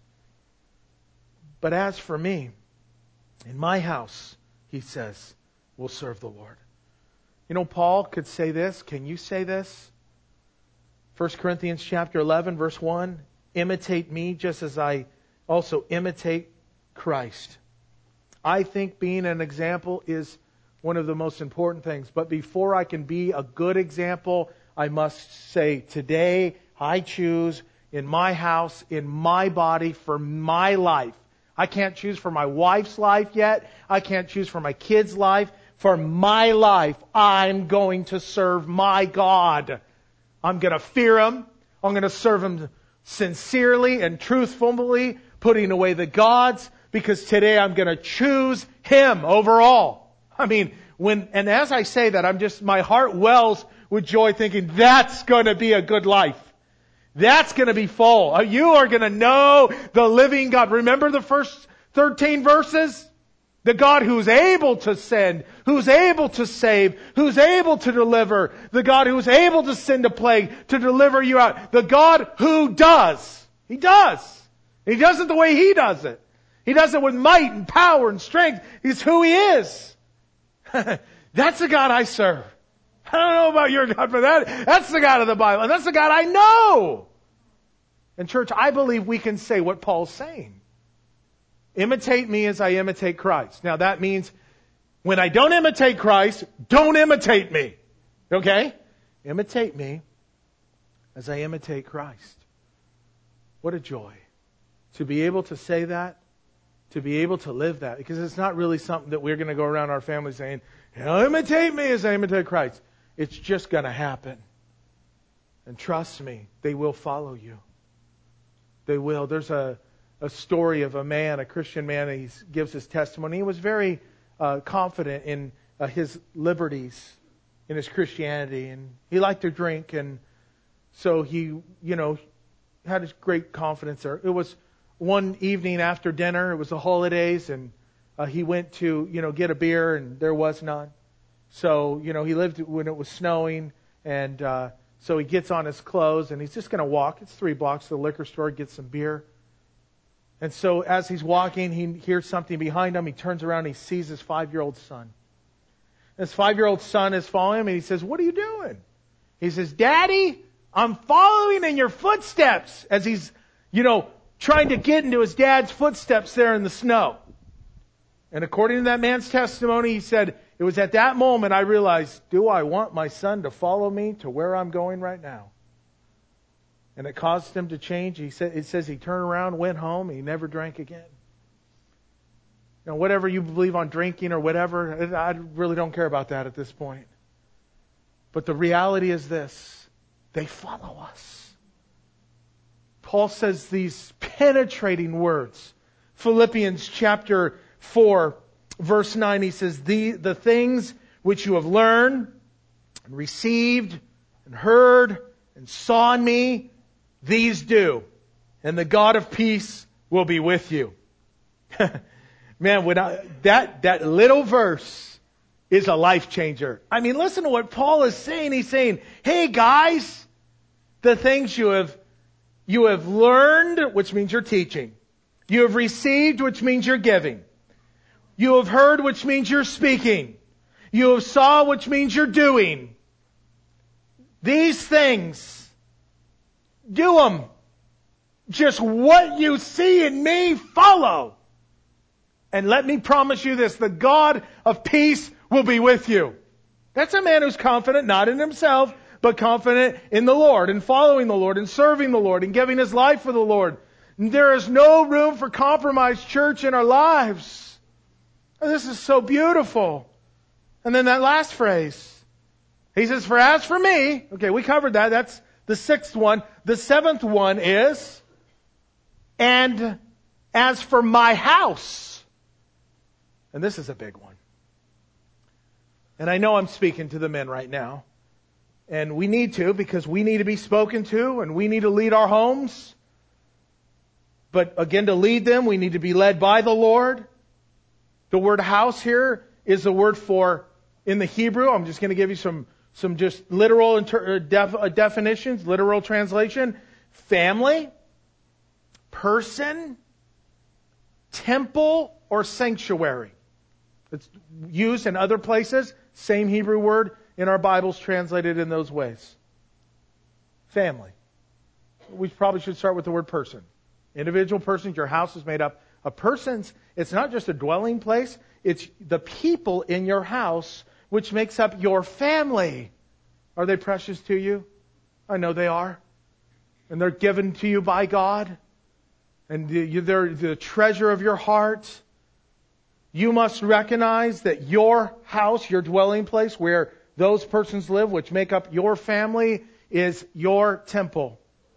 But as for me, in my house, he says, we'll serve the Lord. Paul could say this. Can you say this? 1 Corinthians chapter 11, verse 1. Imitate me just as I also imitate Christ. I think being an example is one of the most important things. But before I can be a good example, I must say, today I choose in my house, in my body, for my life. I can't choose for my wife's life yet. I can't choose for my kids' life. For my life, I'm going to serve my God. I'm going to fear Him. I'm going to serve Him sincerely and truthfully, putting away the gods, because today I'm going to choose Him over all. I mean, and as I say that, my heart wells with joy thinking, that's going to be a good life. That's going to be full. You are going to know the living God. Remember the first 13 verses? The God who's able to send, who's able to save, who's able to deliver. The God who's able to send a plague to deliver you out. The God who does. He does. He does it the way He does it. He does it with might and power and strength. He's who He is. That's the God I serve. I don't know about your God, but that's the God of the Bible. And that's the God I know. And church, I believe we can say what Paul's saying. Imitate me as I imitate Christ. Now that means when I don't imitate Christ, don't imitate me. Okay? Imitate me as I imitate Christ. What a joy. To be able to say that, to be able to live that. Because it's not really something that we're going to go around our family saying, imitate me as I imitate Christ. It's just going to happen. And trust me, they will follow you. They will. There's a story of a man, a Christian man, and he gives his testimony. He was very confident in his liberties, in his Christianity, and he liked to drink, and so he, had his great confidence there. It was one evening after dinner, it was the holidays, and he went to, get a beer, and there was none. So, he lived when it was snowing, and so he gets on his clothes, and he's just going to walk. It's 3 blocks to the liquor store, get some beer. And so as he's walking, he hears something behind him. He turns around, and he sees his 5-year-old son. His 5-year-old son is following him, and he says, "What are you doing?" He says, "Daddy, I'm following in your footsteps," as he's, trying to get into his dad's footsteps there in the snow. And according to that man's testimony, he said, it was at that moment I realized, do I want my son to follow me to where I'm going right now? And it caused him to change. It says he turned around, went home, he never drank again. Whatever you believe on drinking or whatever, I really don't care about that at this point. But the reality is this, they follow us. Paul says these penetrating words. Philippians chapter 4, verse 9, he says, the things which you have learned and received and heard and saw in me, these do, and the God of peace will be with you. Man, that little verse is a life changer. I mean, listen to what Paul is saying. He's saying, hey guys, the things you have learned, which means you're teaching. You have received, which means you're giving. You have heard, which means you're speaking. You have saw, which means you're doing. These things, do them. Just what you see in me, follow. And let me promise you this, the God of peace will be with you. That's a man who's confident, not in himself, but confident in the Lord, and following the Lord, and serving the Lord, and giving his life for the Lord. There is no room for compromise, church, in our lives. This is so beautiful. And then that last phrase. He says, for as for me, okay, we covered that. That's the 6th one. The 7th one is, and as for my house. And this is a big one. And I know I'm speaking to the men right now. And we need to, because we need to be spoken to, and we need to lead our homes. But again, to lead them, we need to be led by the Lord. The word house here is the word for, in the Hebrew, I'm just going to give you some just literal definitions, literal translation. Family, person, temple, or sanctuary. It's used in other places. Same Hebrew word in our Bibles translated in those ways. Family. We probably should start with the word person. Individual persons, your house is made up of persons. It's not just a dwelling place. It's the people in your house which makes up your family. Are they precious to you? I know they are. And they're given to you by God. And they're the treasure of your heart. You must recognize that your house, your dwelling place, where those persons live, which make up your family, is your temple.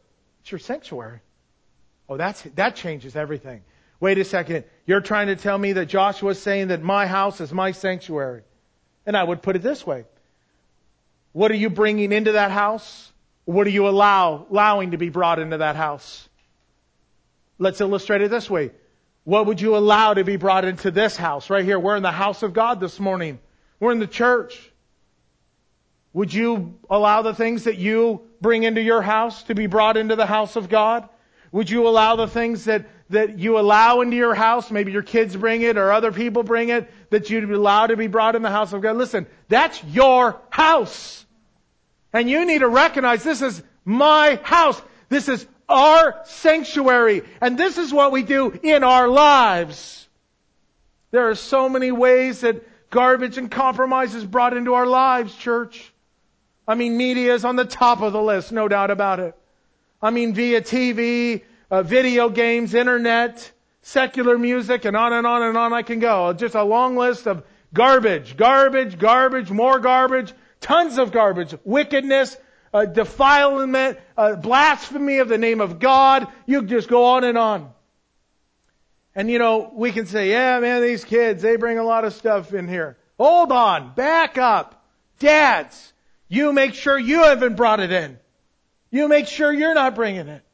It's your sanctuary. Oh, that changes everything. Wait a second. You're trying to tell me that Joshua's saying that my house is my sanctuary. And I would put it this way. What are you bringing into that house? What are you allowing to be brought into that house? Let's illustrate it this way. What would you allow to be brought into this house? Right here. We're in the house of God this morning. We're in the church. Would you allow the things that you bring into your house to be brought into the house of God? Would you allow the things that you allow into your house, maybe your kids bring it or other people bring it, that you'd allow to be brought in the house of God? Listen, that's your house. And you need to recognize this is my house. This is our sanctuary. And this is what we do in our lives. There are so many ways that garbage and compromise is brought into our lives, church. I mean, media is on the top of the list, no doubt about it. I mean, via TV, video games, internet, secular music, and on and on and on I can go. Just a long list of garbage, more garbage, tons of garbage, wickedness, defilement, blasphemy of the name of God. You just go on and on. And we can say, yeah, man, these kids, they bring a lot of stuff in here. Hold on, back up. Dads, you make sure you haven't brought it in. You make sure you're not bringing it.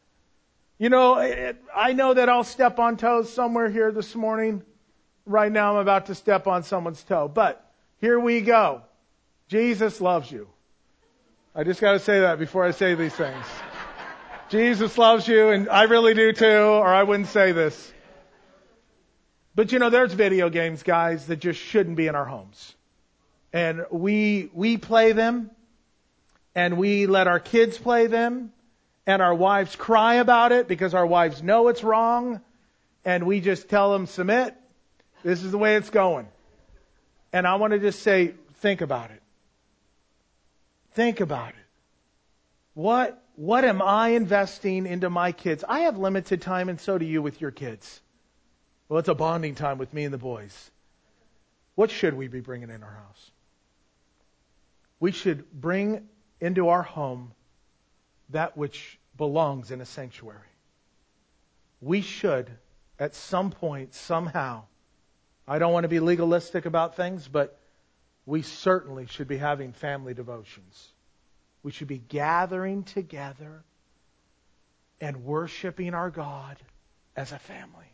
I know that I'll step on toes somewhere here this morning. Right now I'm about to step on someone's toe. But here we go. Jesus loves you. I just got to say that before I say these things. Jesus loves you, and I really do too, or I wouldn't say this. But there's video games, guys, that just shouldn't be in our homes. And we play them. And we let our kids play them, and our wives cry about it because our wives know it's wrong, and we just tell them, submit. This is the way it's going. And I want to just say, think about it. Think about it. What am I investing into my kids? I have limited time, and so do you with your kids. Well, it's a bonding time with me and the boys. What should we be bringing in our house? We should bring into our home that which belongs in a sanctuary. We should, at some point, somehow, I don't want to be legalistic about things, but we certainly should be having family devotions. We should be gathering together and worshiping our God as a family.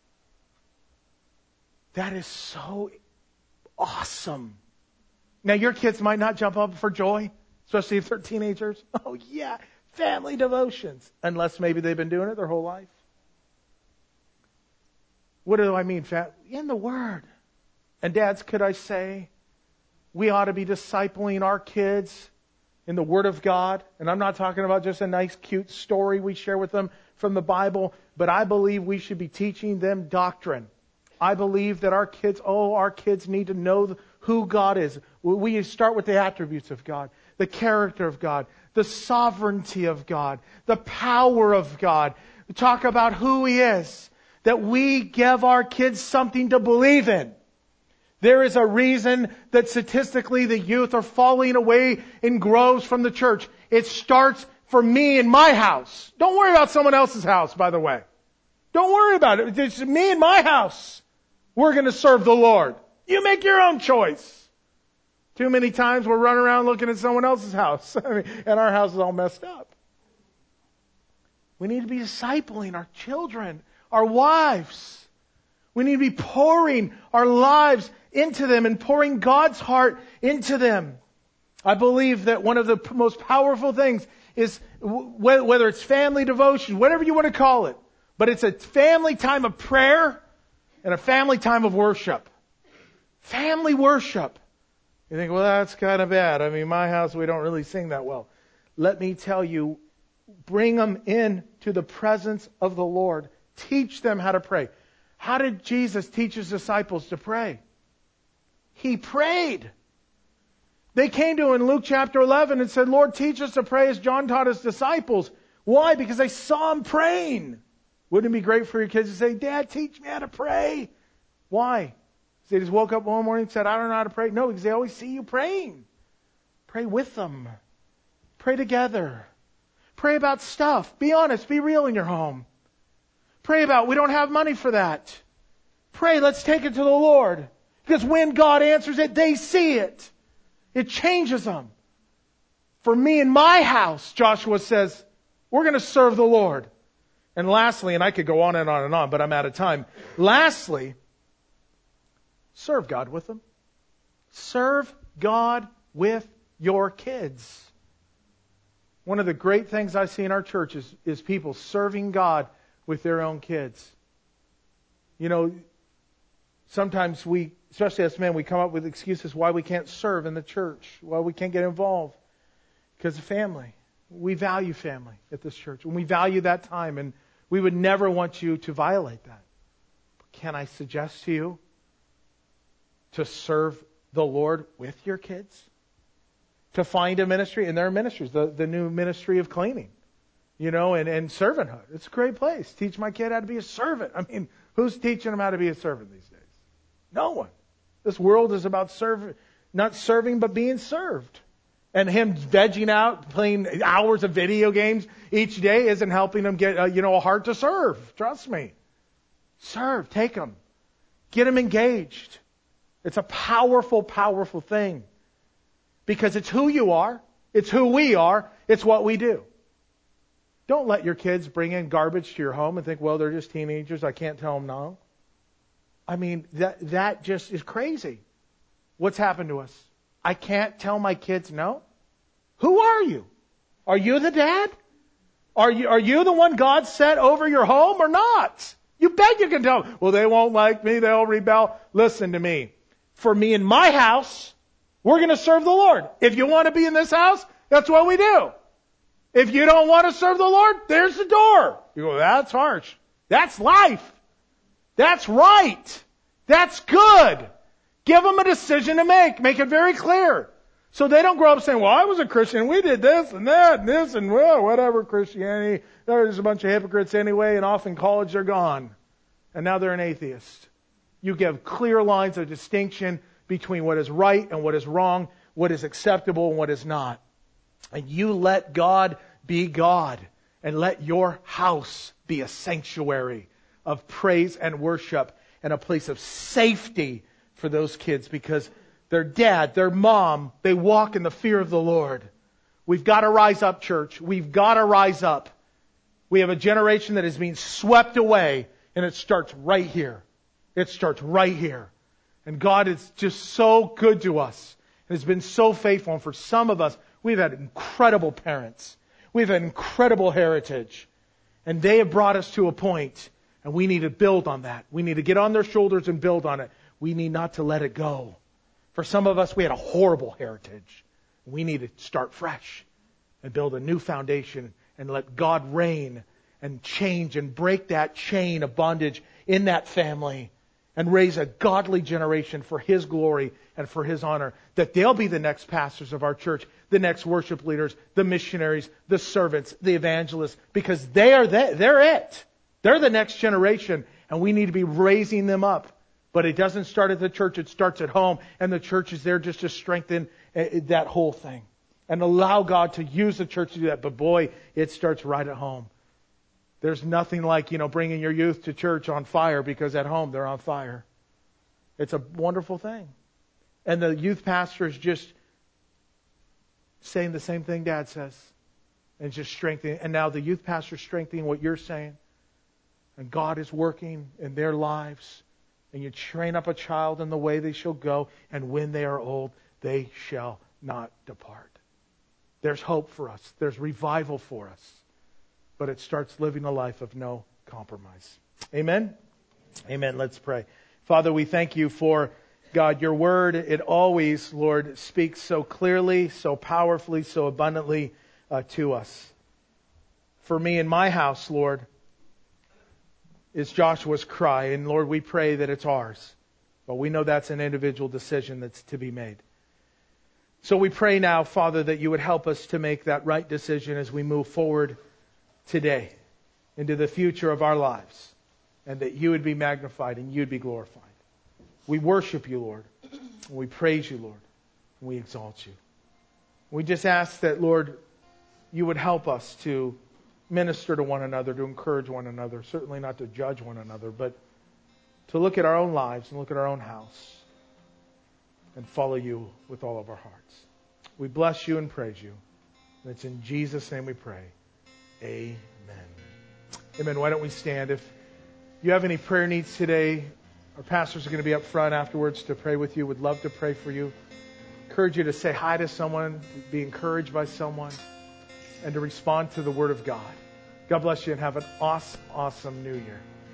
That is so awesome. Now, your kids might not jump up for joy, especially if they're teenagers. Oh, yeah, family devotions. Unless maybe they've been doing it their whole life. What do I mean? In the Word. And dads, could I say, we ought to be discipling our kids in the Word of God. And I'm not talking about just a nice, cute story we share with them from the Bible, but I believe we should be teaching them doctrine. I believe that our kids need to know who God is. We start with the attributes of God, the character of God, the sovereignty of God, the power of God. We talk about who He is, that we give our kids something to believe in. There is a reason that statistically the youth are falling away in groves from the church. It starts for me in my house. Don't worry about someone else's house, by the way. Don't worry about it. It's me and my house. We're going to serve the Lord. You make your own choice. Too many times we're running around looking at someone else's house. And our house is all messed up. We need to be discipling our children, our wives. We need to be pouring our lives into them and pouring God's heart into them. I believe that one of the most powerful things is, whether it's family devotion, whatever you want to call it, but it's a family time of prayer and a family time of worship. Family worship. You think, well, that's kind of bad. I mean, my house, we don't really sing that well. Let me tell you, bring them in to the presence of the Lord. Teach them how to pray. How did Jesus teach His disciples to pray? He prayed. They came to Him in Luke chapter 11 and said, Lord, teach us to pray as John taught His disciples. Why? Because they saw Him praying. Wouldn't it be great for your kids to say, Dad, teach me how to pray? Why? They just woke up one morning and said, I don't know how to pray. No, because they always see you praying. Pray with them. Pray together. Pray about stuff. Be honest. Be real in your home. Pray about, we don't have money for that. Pray, let's take it to the Lord. Because when God answers it, they see it. It changes them. For me and my house, Joshua says, we're going to serve the Lord. And lastly, and I could go on and on and on, but I'm out of time. Lastly, serve God with them. Serve God with your kids. One of the great things I see in our church is people serving God with their own kids. You know, sometimes we, especially us men, we come up with excuses why we can't serve in the church, why we can't get involved. Because of family. We value family at this church. And we value that time. And we would never want you to violate that. But can I suggest to you to serve the Lord with your kids? To find a ministry, and there are ministries, the new ministry of cleaning, you know, and servanthood. It's a great place. Teach my kid how to be a servant. I mean, who's teaching them how to be a servant these days? No one. This world is about not serving, but being served. And him vegging out, playing hours of video games each day isn't helping him get, a heart to serve. Trust me. Serve. Take them. Get them engaged. It's a powerful, powerful thing. Because it's who you are. It's who we are. It's what we do. Don't let your kids bring in garbage to your home and think, well, they're just teenagers. I can't tell them no. I mean, that just is crazy. What's happened to us? I can't tell my kids no? Who are you? Are you the dad? Are you the one God set over your home or not? You bet you can tell them. Well, they won't like me. They'll rebel. Listen to me. For me and my house, we're going to serve the Lord. If you want to be in this house, that's what we do. If you don't want to serve the Lord, there's the door. You go, that's harsh. That's life. That's right. That's good. Give them a decision to make. Make it very clear. So they don't grow up saying, well, I was a Christian. We did this and that and this and well, whatever Christianity. There's a bunch of hypocrites anyway, and off in college they're gone. And now they're an atheist. You give clear lines of distinction between what is right and what is wrong, what is acceptable and what is not. And you let God be God and let your house be a sanctuary of praise and worship and a place of safety for those kids because their dad, their mom, they walk in the fear of the Lord. We've got to rise up, church. We've got to rise up. We have a generation that is being swept away, and it starts right here. It starts right here. And God is just so good to us. And has been so faithful. And for some of us, we've had incredible parents. We've had incredible heritage. And they have brought us to a point, and we need to build on that. We need to get on their shoulders and build on it. We need not to let it go. For some of us, we had a horrible heritage. We need to start fresh and build a new foundation and let God reign and change and break that chain of bondage in that family and raise a godly generation for His glory and for His honor. That they'll be the next pastors of our church, the next worship leaders, the missionaries, the servants, the evangelists, because they're it. They're the next generation, and we need to be raising them up. But it doesn't start at the church, it starts at home, and the church is there just to strengthen that whole thing. And allow God to use the church to do that. But boy, it starts right at home. There's nothing like, bringing your youth to church on fire because at home they're on fire. It's a wonderful thing. And the youth pastor is just saying the same thing Dad says. And just strengthening. And now the youth pastor is strengthening what you're saying. And God is working in their lives. And you train up a child in the way they shall go. And when they are old, they shall not depart. There's hope for us. There's revival for us. But it starts living a life of no compromise. Amen? Amen. Let's pray. Father, we thank you for, God, your word. It always, Lord, speaks so clearly, so powerfully, so abundantly to us. For me and my house, Lord, is Joshua's cry. And Lord, we pray that it's ours. But we know that's an individual decision that's to be made. So we pray now, Father, that you would help us to make that right decision as we move forward today into the future of our lives. And that you would be magnified and you'd be glorified. We worship you, Lord. We praise you, Lord. We exalt you. We just ask that, Lord, you would help us to minister to one another, to encourage one another, certainly not to judge one another, but to look at our own lives and look at our own house and follow you with all of our hearts. We bless you and praise you. And it's in Jesus' name we pray. Amen. Amen. Why don't we stand? If you have any prayer needs today, our pastors are going to be up front afterwards to pray with you. Would love to pray for you. Encourage you to say hi to someone, be encouraged by someone, and to respond to the Word of God. God bless you and have an awesome, awesome New Year.